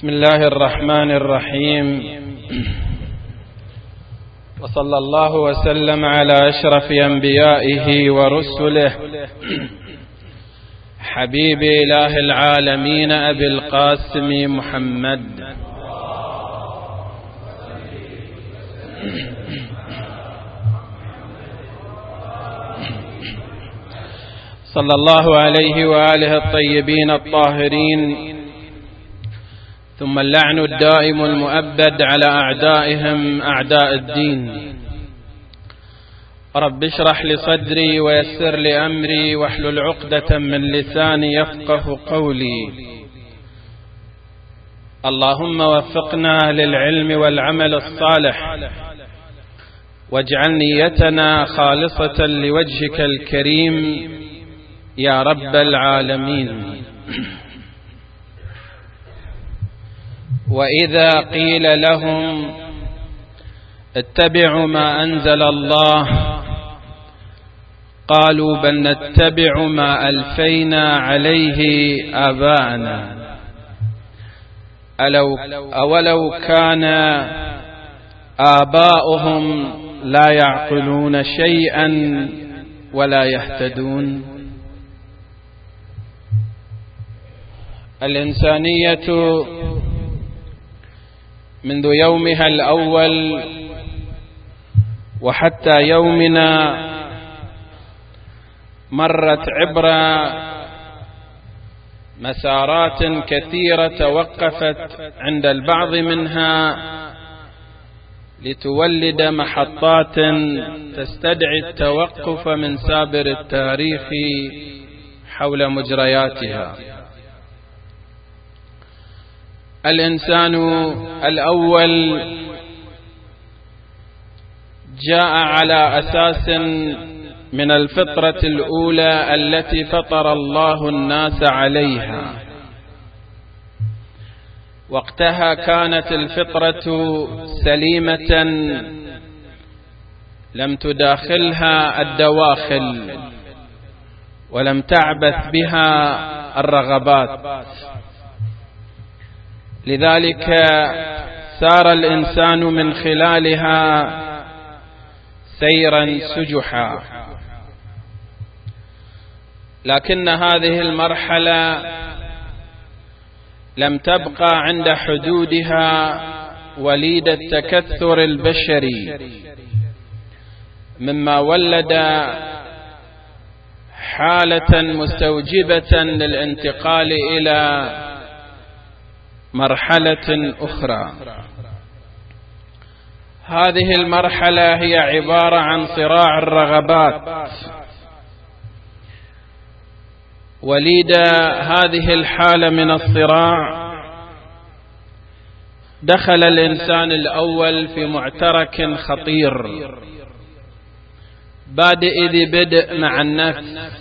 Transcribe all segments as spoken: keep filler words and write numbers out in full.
بسم الله الرحمن الرحيم، وصلى الله وسلم على أشرف أنبيائه ورسله حبيب إله العالمين أبي القاسم محمد صلى الله عليه وآله الطيبين الطاهرين، ثم اللعن الدائم المؤبد على أعدائهم أعداء الدين. رب اشرح لي صدري ويسر لي أمري واحلل عقدة من لساني يفقه قولي. اللهم وفقنا للعلم والعمل الصالح، واجعل نيتنا خالصة لوجهك الكريم يا رب العالمين. وإذا قيل لهم اتبعوا ما أنزل الله قالوا بل نتبع ما ألفينا عليه آباءنا ألو أولو كان آباؤهم لا يعقلون شيئا ولا يهتدون. الإنسانية منذ يومها الأول وحتى يومنا مرت عبر مسارات كثيرة توقفت عند البعض منها لتولد محطات تستدعي التوقف من سابر التاريخ حول مجرياتها. الإنسان الأول جاء على أساس من الفطرة الأولى التي فطر الله الناس عليها. وقتها كانت الفطرة سليمة لم تداخلها الدواخل ولم تعبث بها الرغبات، لذلك سار الإنسان من خلالها سيرا سجحا. لكن هذه المرحلة لم تبقى عند حدودها وليد التكثر البشري، مما ولد حالة مستوجبة للانتقال إلى مرحلة أخرى. هذه المرحلة هي عبارة عن صراع الرغبات. وليد هذه الحالة من الصراع دخل الإنسان الأول في معترك خطير، بادئ ذي بدء مع النفس،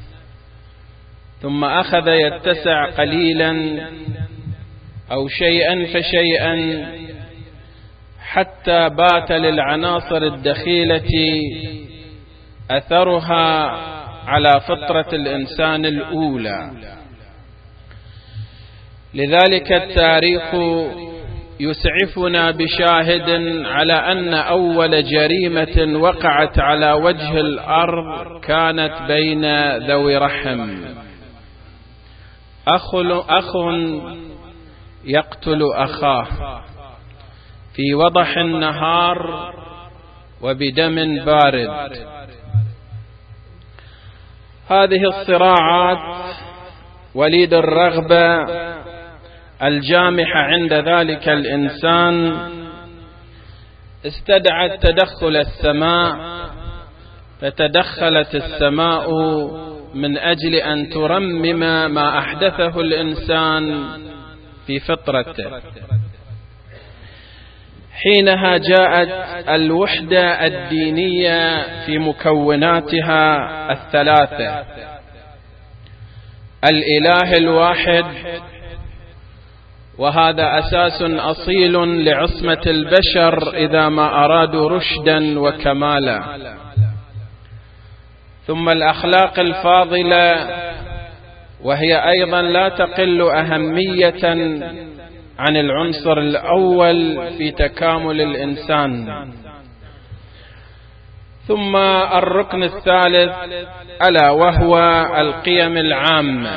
ثم أخذ يتسع قليلا أو شيئا فشيئا حتى بات للعناصر الدخيلة أثرها على فطرة الإنسان الأولى. لذلك التاريخ يسعفنا بشاهد على أن أول جريمة وقعت على وجه الأرض كانت بين ذوي رحم. أخ أخ يقتل أخاه في وضح النهار وبدم بارد. هذه الصراعات وليد الرغبة الجامحة عند ذلك الإنسان استدعت تدخل السماء، فتدخلت السماء من أجل أن ترمم ما أحدثه الإنسان في فطرته. حينها جاءت الوحدة الدينية في مكوناتها الثلاثة: الإله الواحد، وهذا أساس أصيل لعصمة البشر إذا ما أرادوا رشدا وكمالا. ثم الأخلاق الفاضلة، وهي أيضا لا تقل أهمية عن العنصر الأول في تكامل الإنسان. ثم الركن الثالث ألا وهو القيم العامة.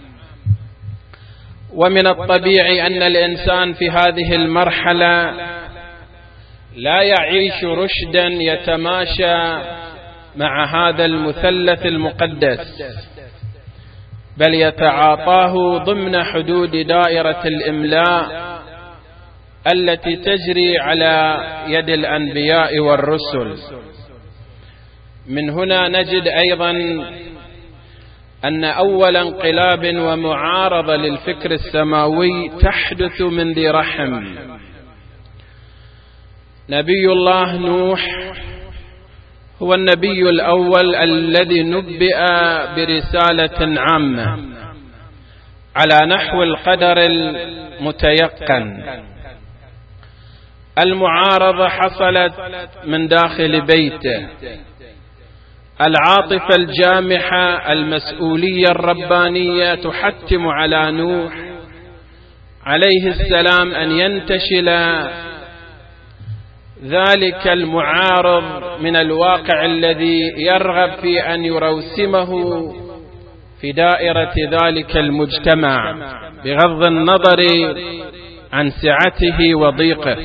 ومن الطبيعي أن الإنسان في هذه المرحلة لا يعيش رشدا يتماشى مع هذا المثلث المقدس، بل يتعاطاه ضمن حدود دائرة الإملاء التي تجري على يد الأنبياء والرسل. من هنا نجد أيضا أن أول انقلاب ومعارضة للفكر السماوي تحدث من ذي رحم. نبي الله نوح هو النبي الأول الذي نبئ برسالة عامة على نحو القدر المتيقن. المعارضة حصلت من داخل بيته، العاطفة الجامحة المسؤولية الربانية تحتم على نوح عليه السلام أن ينتشل ذلك المعارض من الواقع الذي يرغب في أن يروسمه في دائرة ذلك المجتمع بغض النظر عن سعته وضيقه.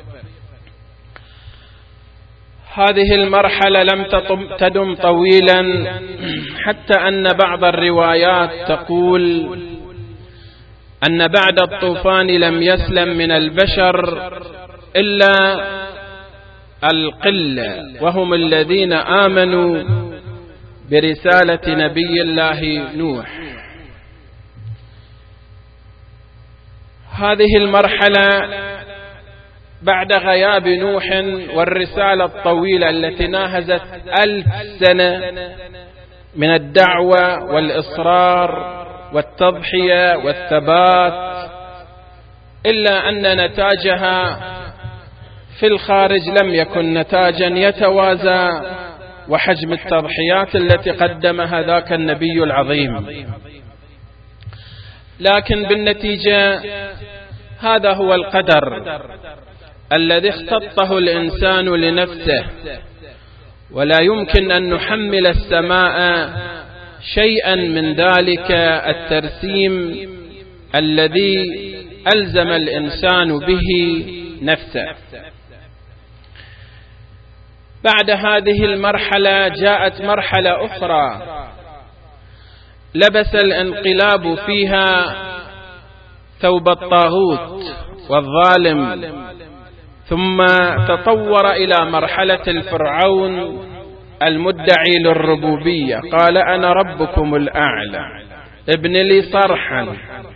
هذه المرحلة لم تدم طويلا، حتى أن بعض الروايات تقول أن بعد الطوفان لم يسلم من البشر إلا القلة، وهم الذين آمنوا برسالة نبي الله نوح. هذه المرحلة بعد غياب نوح والرسالة الطويلة التي ناهزت ألف سنة من الدعوة والإصرار والتضحية والثبات، إلا أن نتاجها في الخارج لم يكن نتاجا يتوازى وحجم التضحيات التي قدمها ذاك النبي العظيم. لكن بالنتيجة هذا هو القدر الذي اختطه الإنسان لنفسه، ولا يمكن أن نحمل السماء شيئا من ذلك الترسيم الذي ألزم الإنسان به نفسه. بعد هذه المرحلة جاءت مرحلة أخرى لبس الانقلاب فيها ثوب الطاغوت والظالم، ثم تطور إلى مرحلة الفرعون المدعي للربوبية. قال أنا ربكم الأعلى ابن لي صرحا.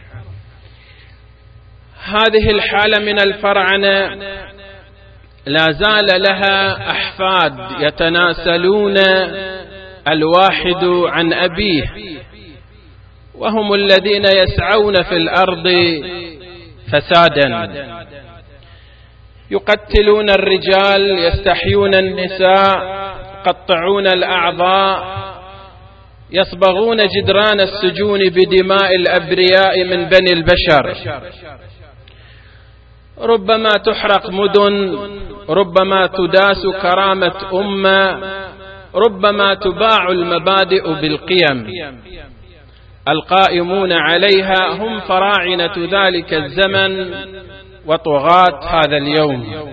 هذه الحالة من الفرعنة لا زال لها أحفاد يتناسلون الواحد عن أبيه، وهم الذين يسعون في الأرض فسادا، يقتلون الرجال، يستحيون النساء، يقطعون الأعضاء، يصبغون جدران السجون بدماء الأبرياء من بني البشر. ربما تحرق مدن، ربما تداس كرامة أمة، ربما تباع المبادئ بالقيم. القائمون عليها هم فراعنة ذلك الزمن وطغاة هذا اليوم.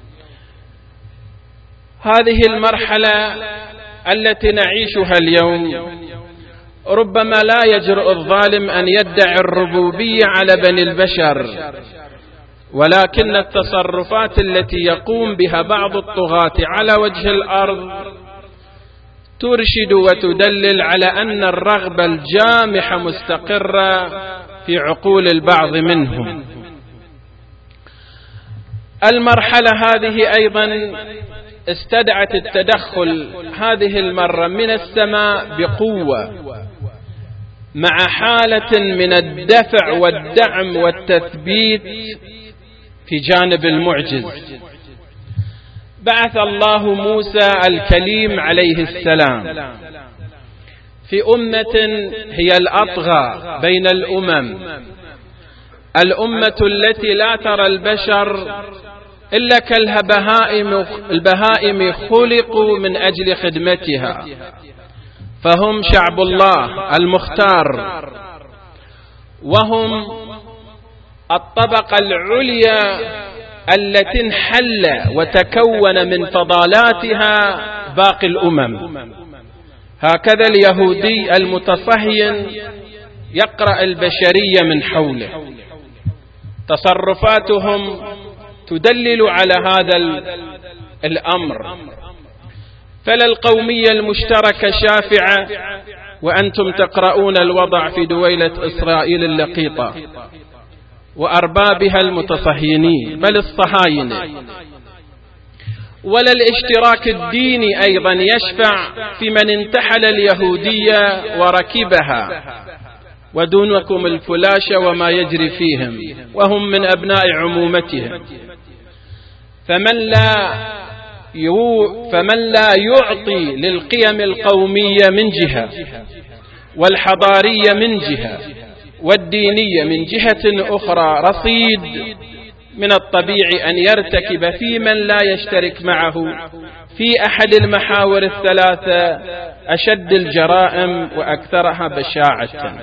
هذه المرحلة التي نعيشها اليوم ربما لا يجرؤ الظالم أن يدعي الربوبية على بني البشر، ولكن التصرفات التي يقوم بها بعض الطغاة على وجه الأرض ترشد وتدلل على أن الرغبة الجامحة مستقرة في عقول البعض منهم. المرحلة هذه أيضا استدعت التدخل هذه المرة من السماء بقوة، مع حالة من الدفع والدعم والتثبيت في جانب المعجز. بعث الله موسى الكليم عليه السلام في أمة هي الأطغى بين الأمم، الأمة التي لا ترى البشر إلا كالبهائم البهائم خلقوا من أجل خدمتها، فهم شعب الله المختار، وهم الطبقة العليا التي انحل وتكون من فضالاتها باقي الأمم. هكذا اليهودي المتصهين يقرأ البشرية من حوله، تصرفاتهم تدلل على هذا الأمر. فلا القومية المشتركة شافعة وأنتم تقرؤون الوضع في دويلة إسرائيل اللقيطة وأربابها المتصهينين بل الصهاينة. ولا الاشتراك الديني أيضا يشفع في من انتحل اليهودية وركبها، ودونكم الفلاشة وما يجري فيهم وهم من أبناء عمومتهم. فمن لا فمن لا يعطي للقيم القومية من جهة، والحضارية من جهة، والدينية من جهة أخرى رصيد، من الطبيعي أن يرتكب في من لا يشترك معه في أحد المحاور الثلاثة أشد الجرائم وأكثرها بشاعة.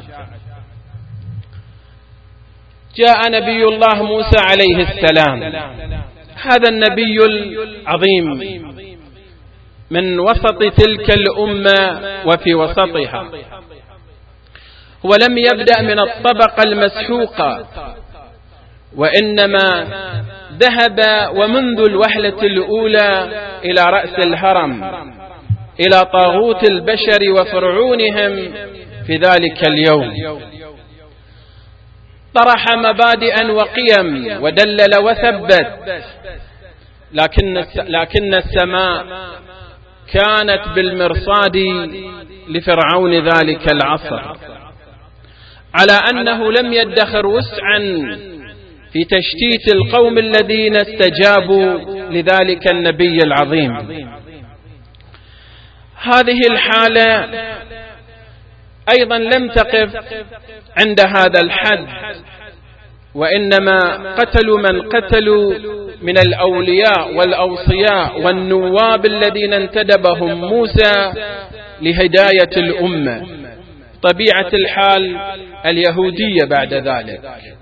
جاء نبي الله موسى عليه السلام، هذا النبي العظيم من وسط تلك الأمة وفي وسطها، هو لم يبدأ من الطبقة المسحوقة، وإنما ذهب ومنذ الوهلة الأولى إلى رأس الهرم، إلى طاغوت البشر وفرعونهم في ذلك اليوم. طرح مبادئا وقيم ودلل وثبت، لكن لكن السماء كانت بالمرصاد لفرعون ذلك العصر، على أنه لم يدخر وسعا في تشتيت القوم الذين استجابوا لذلك النبي العظيم. هذه الحالة أيضا لم تقف عند هذا الحد، وإنما قتلوا من قتلوا من الأولياء والأوصياء والنواب الذين انتدبهم موسى لهداية الأمة، طبيعة الحال اليهودية. بعد ذلك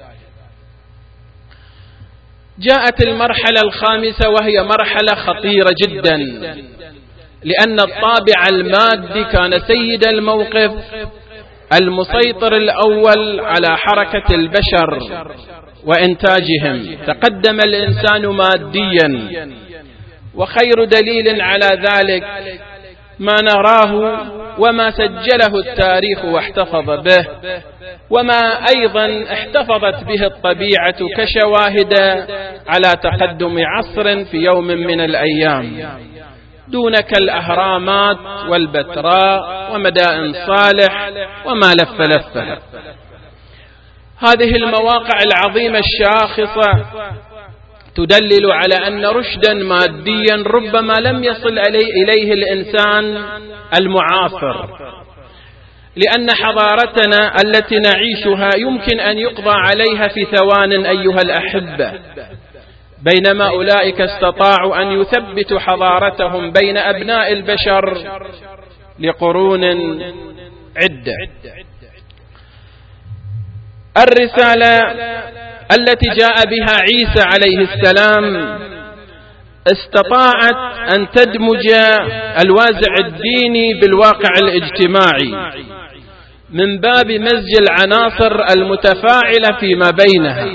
جاءت المرحلة الخامسة، وهي مرحلة خطيرة جدا، لأن الطابع المادي كان سيد الموقف، المسيطر الأول على حركة البشر وإنتاجهم. تقدم الإنسان ماديا، وخير دليل على ذلك ما نراه وما سجله التاريخ واحتفظ به، وما أيضا احتفظت به الطبيعة كشواهد على تقدم عصر في يوم من الأيام، دونك الأهرامات والبتراء ومدائن صالح وما لف لفها. هذه المواقع العظيمة الشاخصة تدلل على أن رشدا ماديا ربما لم يصل إليه الإنسان المعاصر، لأن حضارتنا التي نعيشها يمكن أن يقضى عليها في ثوان أيها الأحبة، بينما أولئك استطاعوا أن يثبتوا حضارتهم بين أبناء البشر لقرون عدة. الرسالة التي جاء بها عيسى عليه السلام استطاعت أن تدمج الوازع الديني بالواقع الاجتماعي من باب مزج العناصر المتفاعلة فيما بينها.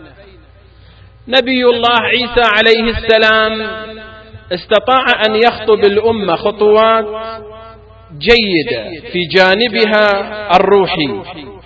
نبي الله عيسى عليه السلام استطاع أن يخطب الأمة خطوات جيدة في جانبها الروحي،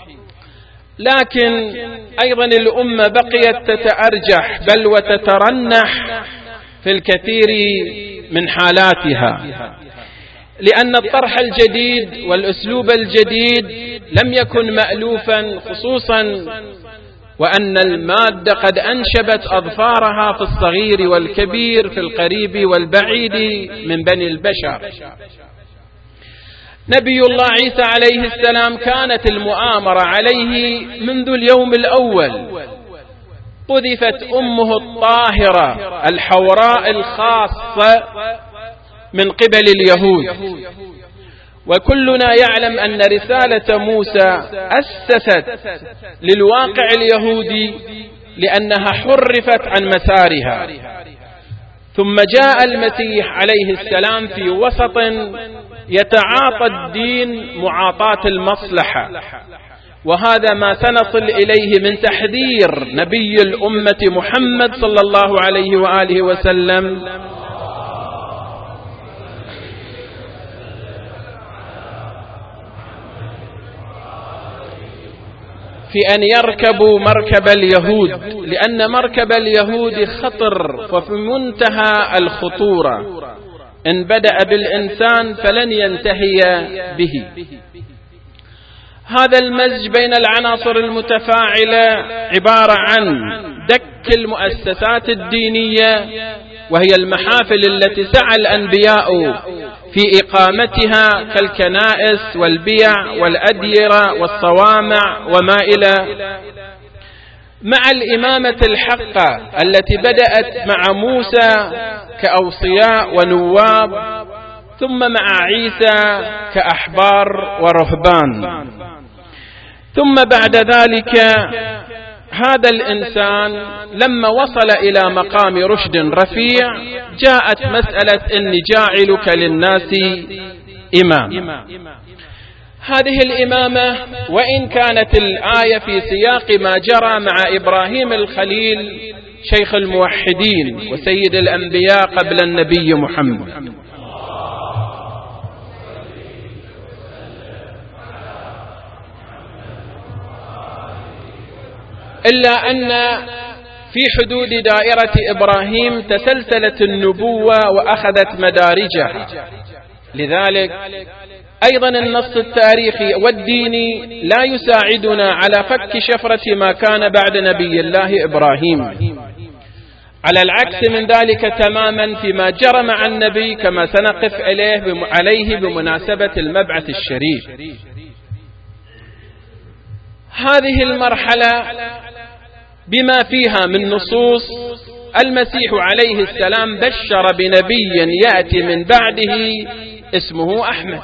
لكن أيضا الأمة بقيت تتأرجح بل وتترنح في الكثير من حالاتها، لأن الطرح الجديد والأسلوب الجديد لم يكن مألوفا، خصوصا وأن المادة قد أنشبت أظفارها في الصغير والكبير، في القريب والبعيد من بني البشر. نبي الله عيسى عليه السلام كانت المؤامرة عليه منذ اليوم الأول، قذفت أمه الطاهرة الحوراء الخاصة من قبل اليهود، وكلنا يعلم أن رسالة موسى أسست للواقع اليهودي لأنها حرفت عن مسارها، ثم جاء المسيح عليه السلام في وسط يتعاطى الدين معاطاة المصلحة، وهذا ما سنصل إليه من تحذير نبي الأمة محمد صلى الله عليه وآله وسلم في أن يركبوا مركب اليهود، لأن مركب اليهود خطر وفي منتهى الخطورة، إن بدأ بالإنسان فلن ينتهي به. هذا المزج بين العناصر المتفاعلة عبارة عن دك المؤسسات الدينية، وهي المحافل التي سعى الأنبياء في إقامتها كالكنائس والبيع والأديرة والصوامع وما إلى، مع الإمامة الحقة التي بدأت مع موسى كأوصياء ونواب، ثم مع عيسى كأحبار ورهبان، ثم بعد ذلك هذا الإنسان لما وصل إلى مقام رشد رفيع جاءت مسألة إني جاعلك للناس إمام. هذه الإمامة وإن كانت الآية في سياق ما جرى مع إبراهيم الخليل شيخ الموحدين وسيد الأنبياء قبل النبي محمد، إلا أن في حدود دائرة إبراهيم تسلسلت النبوة وأخذت مدارجها. لذلك أيضا النص التاريخي والديني لا يساعدنا على فك شفرة ما كان بعد نبي الله إبراهيم، على العكس من ذلك تماما فيما جرى مع النبي كما سنقف عليه بمناسبة المبعث الشريف. هذه المرحلة بما فيها من نصوص، المسيح عليه السلام بشر بنبي يأتي من بعده اسمه أحمد.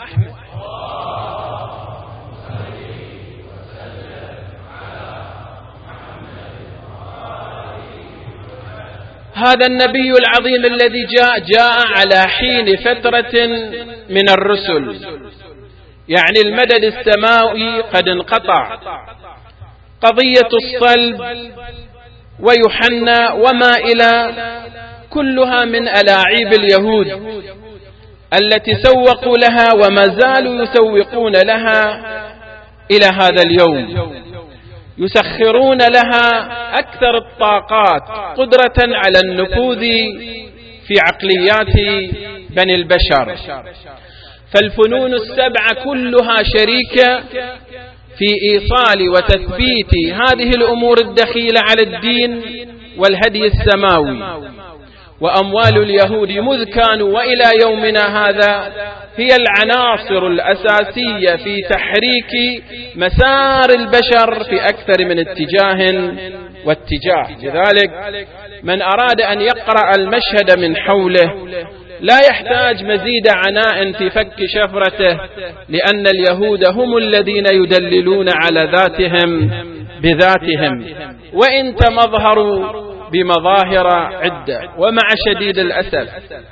هذا النبي العظيم الذي جاء جاء على حين فترة من الرسل، يعني المدد السماوي قد انقطع، قضية الصلب ويوحنا وما إلى كلها من ألاعيب اليهود التي سوقوا لها وما زالوا يسوقون لها إلى هذا اليوم، يسخرون لها أكثر الطاقات قدرة على النفوذ في عقليات بني البشر. فالفنون السبعة كلها شريكة في إيصال وتثبيت هذه الأمور الدخيلة على الدين والهدي السماوي. وأموال اليهود مذ كانوا وإلى يومنا هذا هي العناصر الأساسية في تحريك مسار البشر في أكثر من اتجاه واتجاه. لذلك من أراد أن يقرأ المشهد من حوله لا يحتاج مزيد عناء في فك شفرته، لأن اليهود هم الذين يدللون على ذاتهم بذاتهم، وإن تمظهروا بمظاهر عدة. ومع شديد الأسف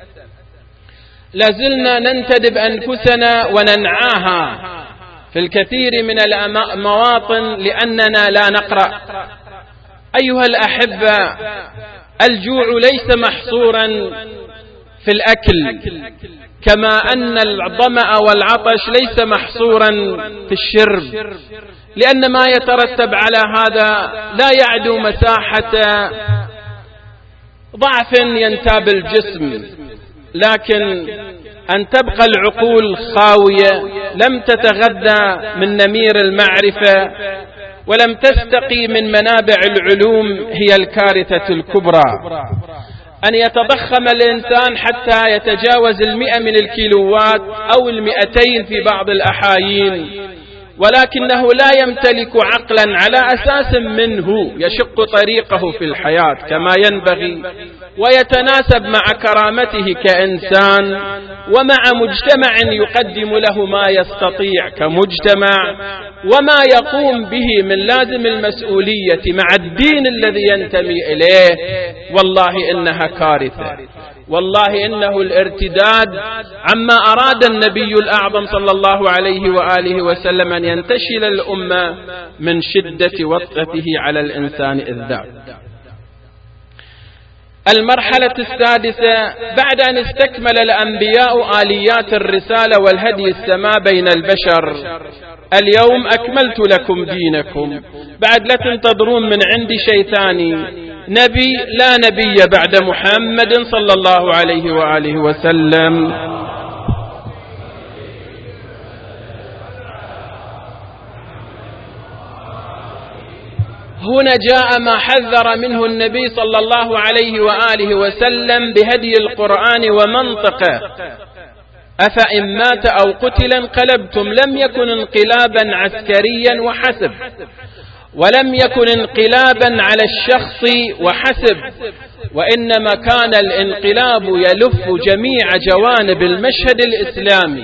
لازلنا ننتدب أنفسنا وننعاها في الكثير من المواطن لأننا لا نقرأ. أيها الأحبة، الجوع ليس محصورا في الأكل، كما أن الظمأ والعطش ليس محصورا في الشرب، لأن ما يترتب على هذا لا يعدو مساحة ضعف ينتاب الجسم، لكن أن تبقى العقول خاوية لم تتغذى من نمير المعرفة ولم تستقي من منابع العلوم هي الكارثة الكبرى. أن يتضخم الإنسان حتى يتجاوز المئة من الكيلوات أو المئتين في بعض الأحايين، ولكنه لا يمتلك عقلا على أساس منه يشق طريقه في الحياة كما ينبغي ويتناسب مع كرامته كإنسان ومع مجتمع يقدم له ما يستطيع كمجتمع، وما يقوم به من لازم المسؤولية مع الدين الذي ينتمي إليه. والله إنها كارثة، والله إنه الارتداد عما أراد النبي الأعظم صلى الله عليه وآله وسلم أن ينتشل الأمة من شدة وطأته على الإنسان إذ ذاك. المرحلة السادسة: بعد أن استكمل الأنبياء آليات الرسالة والهدي السماء بين البشر، اليوم أكملت لكم دينكم. بعد لا تنتظرون من عندي شيء ثاني، نبي لا نبي بعد محمد صلى الله عليه وآله وسلم. هنا جاء ما حذر منه النبي صلى الله عليه وآله وسلم بهدي القرآن ومنطقه: أفإن مات أو قتل انقلبتم. لم يكن انقلابا عسكريا وحسب، ولم يكن انقلابا على الشخص وحسب، وإنما كان الانقلاب يلف جميع جوانب المشهد الإسلامي،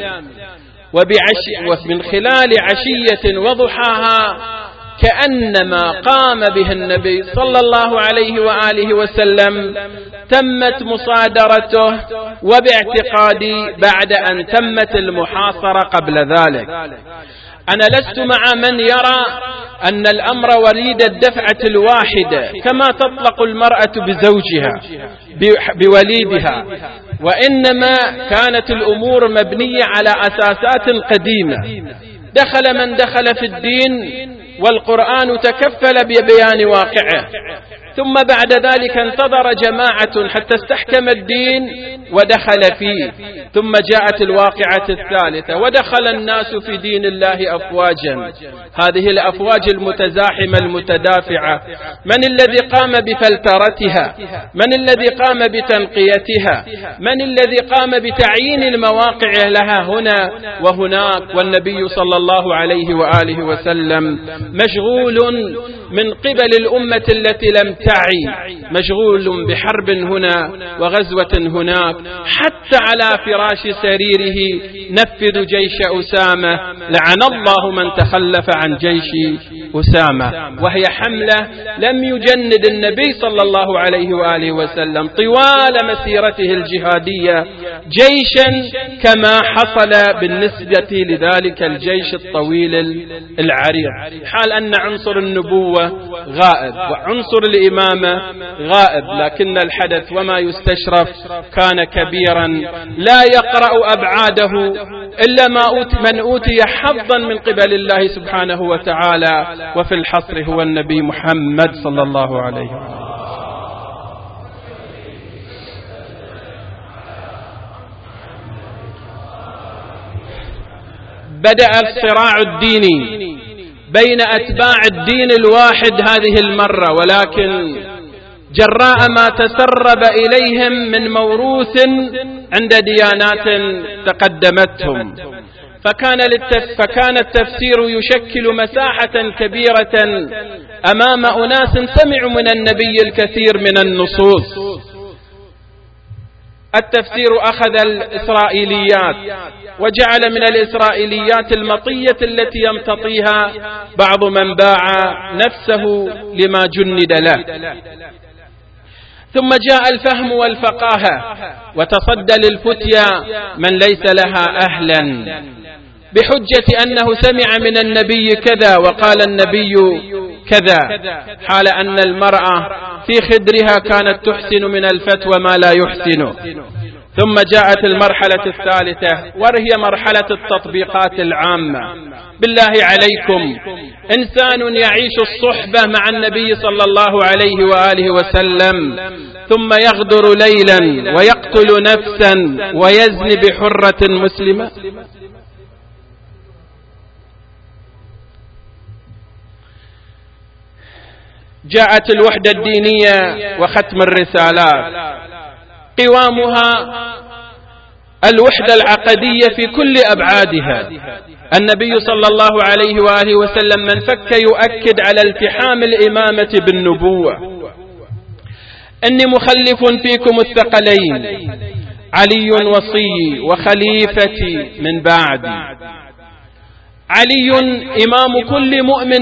ومن خلال عشية وضحاها كأنما قام به النبي صلى الله عليه وآله وسلم تمت مصادرته وباعتقادي بعد أن تمت المحاصرة قبل ذلك. أنا لست مع من يرى أن الأمر وليد الدفعة الواحدة كما تطلق المرأة بزوجها بوليدها، وإنما كانت الأمور مبنية على أساسات قديمة. دخل من دخل في الدين والقرآن تكفل ببيان واقعه، ثم بعد ذلك انتظر جماعة حتى استحكم الدين ودخل فيه، ثم جاءت الواقعة الثالثة ودخل الناس في دين الله أفواجا. هذه الأفواج المتزاحمة المتدافعة، من الذي قام بفلترتها؟ من الذي قام بتنقيتها؟ من الذي قام بتعيين المواقع لها هنا وهناك؟ والنبي صلى الله عليه وآله وسلم مشغول من قبل الأمة التي لم تعي، مشغول بحرب هنا وغزوة هناك، حتى على فراش سريره نفذ جيش أسامة، لعن الله من تخلف عن جيش أسامة. وهي حملة لم يجند النبي صلى الله عليه وآله وسلم طوال مسيرته الجهادية جيشا كما حصل بالنسبة لذلك الجيش الطويل العريض، حال أن عنصر النبوة غائب وعنصر الإمامة غائب، لكن الحدث وما يستشرف كان كبيرا لا يقرأ أبعاده إلا ما أوتي من أوتي حظا من قبل الله سبحانه وتعالى، وفي الحصر هو النبي محمد صلى الله عليه وسلم. بدأ الصراع الديني بين أتباع الدين الواحد هذه المرة، ولكن جراء ما تسرب إليهم من موروث عند ديانات تقدمتهم، فكان, للتف... فكان التفسير يشكل مساحة كبيرة أمام أناس سمعوا من النبي الكثير من النصوص. التفسير أخذ الإسرائيليات وجعل من الإسرائيليات المطية التي يمتطيها بعض من باع نفسه لما جند له، ثم جاء الفهم والفقاهة وتصدى للفتيا من ليس لها أهلا بحجة أنه سمع من النبي كذا وقال النبي كذا، حال أن المرأة في خدرها كانت تحسن من الفتوى ما لا يحسن. ثم جاءت المرحلة الثالثة وهي مرحلة التطبيقات العامة. بالله عليكم، إنسان يعيش الصحبة مع النبي صلى الله عليه وآله وسلم ثم يغدر ليلا ويقتل نفسا ويزني بحرة مسلمة. جاءت الوحدة الدينية وختم الرسالات، قوامها الوحدة العقدية في كل أبعادها. النبي صلى الله عليه وآله وسلم من فك يؤكد على التحام الإمامة بالنبوة. إني مخلف فيكم الثقلين، علي وصي وخليفتي من بعدي. علي إمام كل مؤمن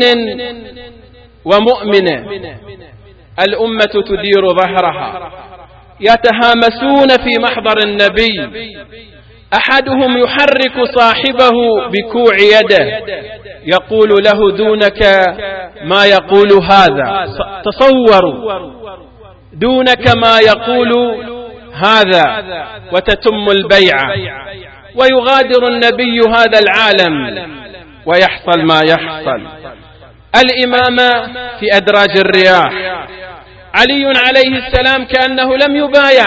ومؤمنة، الأمة تدير ظهرها، يتهامسون في محضر النبي، أحدهم يحرك صاحبه بكوع يده يقول له دونك ما يقول هذا، تصوروا دونك ما يقول هذا، وتتم البيعة ويغادر النبي هذا العالم ويحصل ما يحصل. الإمامة في أدراج الرياح، علي عليه السلام كأنه لم يبايع،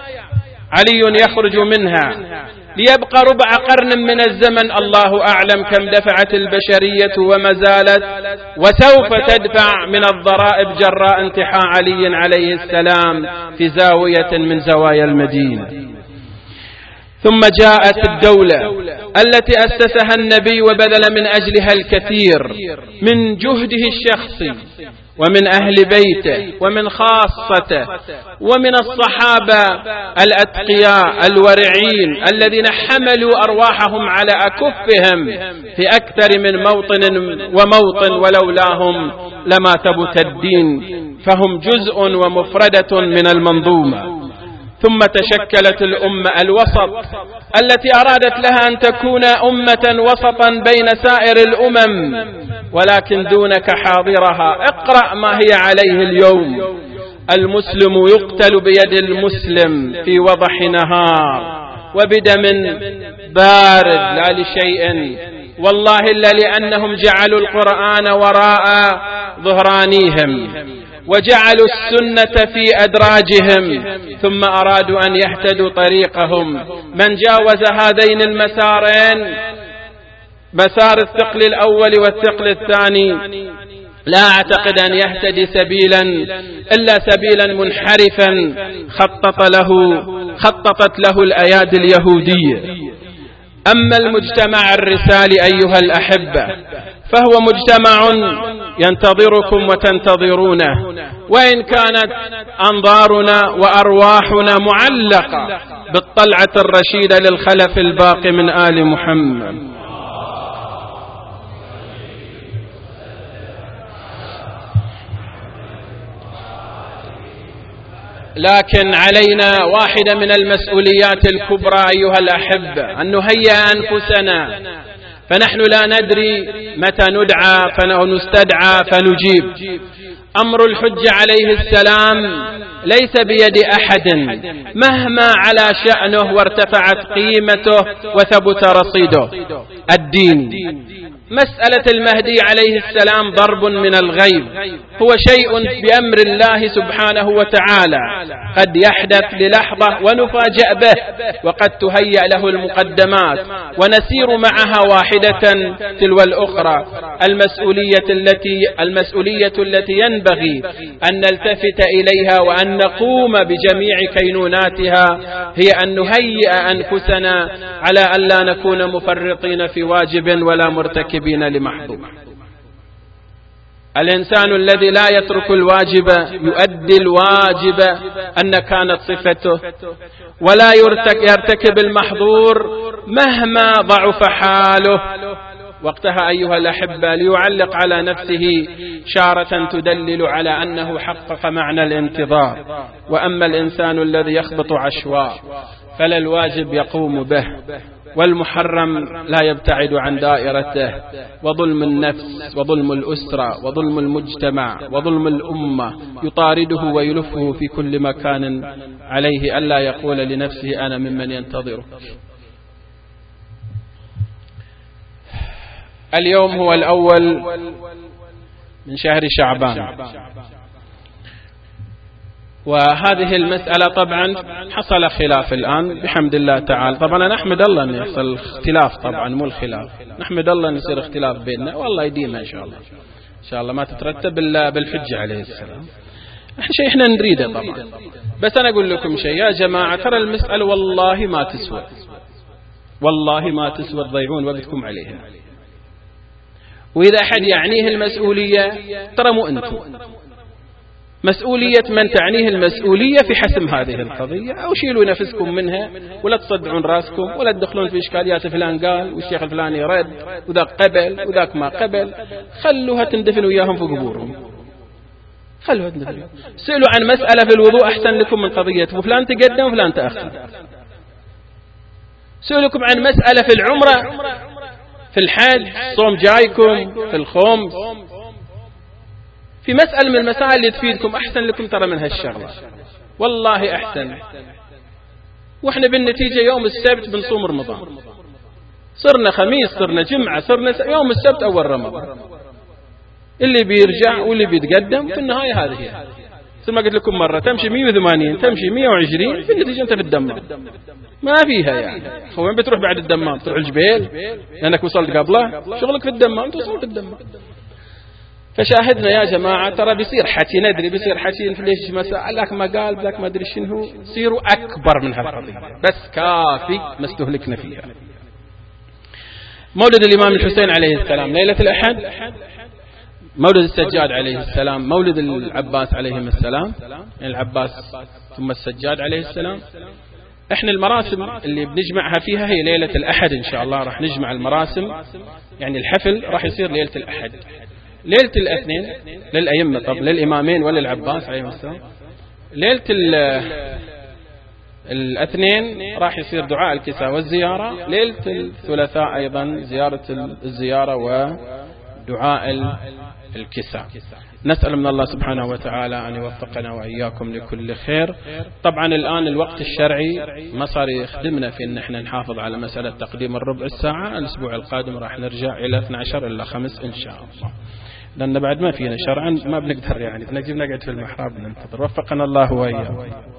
علي يخرج منها ليبقى ربع قرن من الزمن، الله أعلم كم دفعت البشرية وما زالت وسوف تدفع من الضرائب جراء انتحاء علي عليه السلام في زاوية من زوايا المدينة. ثم جاءت الدولة التي أسسها النبي وبذل من أجلها الكثير من جهده الشخصي ومن أهل بيته ومن خاصته ومن الصحابة الأتقياء الورعين الذين حملوا أرواحهم على أكفهم في أكثر من موطن وموطن، ولولاهم لما ثبت الدين، فهم جزء ومفردة من المنظومة. ثم تشكلت الأمة الوسط التي أرادت لها أن تكون أمة وسطا بين سائر الأمم، ولكن دونك حاضرها. اقرأ ما هي عليه اليوم، المسلم يقتل بيد المسلم في وضح نهار وبدم بارد لا لشيء، والله إلا لأنهم جعلوا القرآن وراء ظهرانيهم وجعلوا السنة في أدراجهم، ثم أرادوا أن يهتدوا طريقهم. من جاوز هذين المسارين، مسار الثقل الأول والثقل الثاني، لا أعتقد أن يهتدي سبيلا إلا سبيلا منحرفا خطط له خططت له الأيادي اليهودية. أما المجتمع الرسالي أيها الأحبة فهو مجتمع ينتظركم وتنتظرونه، وإن كانت أنظارنا وأرواحنا معلقة بالطلعة الرشيدة للخلف الباقي من آل محمد. لكن علينا واحدة من المسؤوليات الكبرى أيها الأحبة، أن نهيئ أنفسنا، فنحن لا ندري متى ندعى فنستدعى فنجيب. أمر الحج عليه السلام ليس بيد أحد مهما على شأنه وارتفعت قيمته وثبت رصيده. الدين مسألة المهدي عليه السلام ضرب من الغيب، هو شيء بأمر الله سبحانه وتعالى قد يحدث للحظة ونفاجأ به، وقد تهيأ له المقدمات ونسير معها واحدة تلو الأخرى. المسؤولية التي المسؤولية التي ينبغي أن نلتفت إليها وأن نقوم بجميع كينوناتها هي أن نهيئ أنفسنا على أن لا نكون مفرطين في واجب ولا مرتكبين لمحظور. الإنسان الذي لا يترك الواجب يؤدي الواجب أن كانت صفته، ولا يرتكب المحظور مهما ضعف حاله. وقتها أيها الأحبة ليعلق على نفسه شارة تدلل على أنه حقق معنى الانتظار. وأما الإنسان الذي يخبط عشواء فلا الواجب يقوم به، والمحرم لا يبتعد عن دائرته، وظلم النفس وظلم الأسرة وظلم المجتمع وظلم الأمة يطارده ويلفه في كل مكان. عليه ألا يقول لنفسه أنا ممن ينتظره. اليوم هو الأول من شهر شعبان، وهذه المسألة طبعا حصل خلاف الآن بحمد الله تعالى. طبعا نحمد الله أن يحصل اختلاف، طبعا مو الخلاف، نحمد الله أن يصير اختلاف بيننا، والله يديمها إن شاء الله إن شاء الله ما تترتب إلا بالحجة عليه السلام. شيء احنا نريده طبعا. بس أنا أقول لكم شيء يا جماعة، ترى المسألة والله ما تسوى، والله ما تسوى تضيعون وقتكم عليها. وإذا أحد يعنيه المسؤولية ترى مو أنتم، مسؤولية من تعنيه المسؤولية في حسم هذه القضية، أو شيلوا نفسكم منها ولا تصدعون راسكم ولا تدخلون في إشكاليات فلان قال والشيخ الفلاني رد وذاك قبل وذاك ما قبل. خلوها تندفن وياهم في قبورهم، خلوها تندفن. سألوا عن مسألة في الوضوء أحسن لكم من قضية وفلان تقدم وفلان تأخر. سألكم عن مسألة في العمرة، في الحج، صوم جايكم، في الخمس، في مسألة من المسائل اللي تفيدكم أحسن لكم ترى من هالشغلة، والله أحسن. وإحنا بالنتيجة يوم السبت بنصوم رمضان، صرنا خميس، صرنا جمعة، صرنا س... يوم السبت أول رمضان. اللي بيرجع واللي بيتقدم في النهاية هذه هي. مثل ما قلت لكم مرة، تمشي مية وثمانين تمشي مية وعشرين، في النتيجة أنت في الدمام، ما فيها يعني. وين بتروح بعد الدمام؟ تروح الجبيل لأنك وصلت قبله، شغلك في الدمام، توصل في الدمام. فشاهدنا يا جماعة ترى بيصير حكي، ندري بيصير حكي ليش مساء لك ما قال بذاك ما أدري شنو، صيروا أكبر من هالقضية، بس كافي ما استهلكنا فيها. مولد الإمام الحسين عليه السلام ليلة الأحد، مولد السجاد عليه السلام، مولد العباس عليهم السلام، يعني العباس ثم السجاد عليه السلام. احنا المراسم اللي بنجمعها فيها هي ليلة الأحد إن شاء الله، راح نجمع المراسم، يعني الحفل راح يصير ليلة الأحد. ليلة الاثنين للأئمة طب للإمامين وللعباس عليهم السلام. ليلة الاثنين راح يصير دعاء الكساء والزيارة. ليلة الثلاثاء أيضا زيارة الزيارة ودعاء الكساء. نسأل من الله سبحانه وتعالى أن يوفقنا وإياكم لكل خير. طبعا الآن الوقت الشرعي ما صار يخدمنا في أن احنا نحافظ على مسألة تقديم الربع الساعة. الأسبوع القادم راح نرجع إلى اثني عشر إلى خمس إن شاء الله، لأن بعد ما فينا شرعا ما بنقدر يعني بنجي نقعد في المحراب ننتظر. وفقنا الله وإياكم.